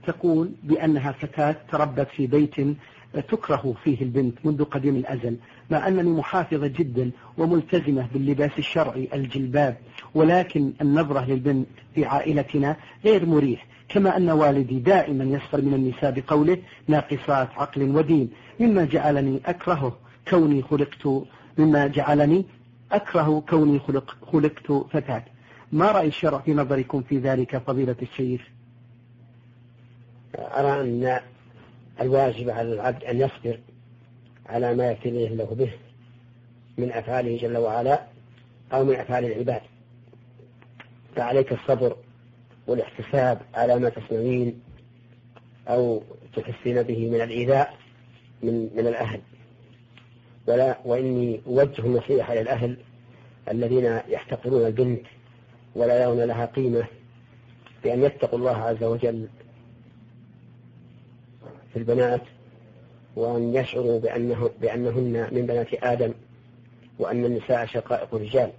تقول بأنها فتاة تربت في بيت تكره فيه البنت منذ قديم الأزل، مع أنني محافظة جدا وملتزمة باللباس الشرعي الجلباب، ولكن النظرة للبنت في عائلتنا غير مريح، كما أن والدي دائما يسخر من النساء بقوله ناقصات عقل ودين، مما جعلني أكره كوني خلقت فتاة. ما رأي الشرع في نظركم في ذلك فضيلة الشيخ؟ أرى أن الواجب على العبد أن يصبر على ما يبتليه الله به من أفعاله جل وعلا أو من أفعال العباد، فعليك الصبر والاحتساب على ما تسمعين أو تحسين به من الإيذاء من الأهل. وإني أوجه النصيحة للأهل الذين يحتقرون البنت ولا يرون لها قيمة بأن يتقوا الله عز وجل في البنات، وأن يشعروا بأنهن من بنات آدم، وأن النساء شقائق الرجال،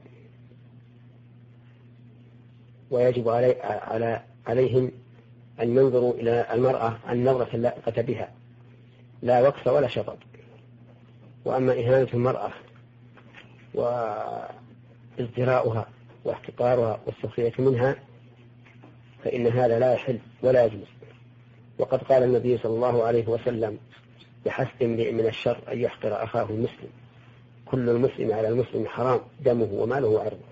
ويجب عليهم أن ينظروا إلى المرأة النظرة اللائقة بها، لا وكس ولا شطط. وأما إهانة المرأة وازدراؤها واحتقارها والسخرية منها فإن هذا لا يحل ولا يجوز. وقد قال النبي صلى الله عليه وسلم بحسب امرئ من الشر أن يحقر أخاه المسلم، كل المسلم على المسلم حرام دمه وماله وعرضه.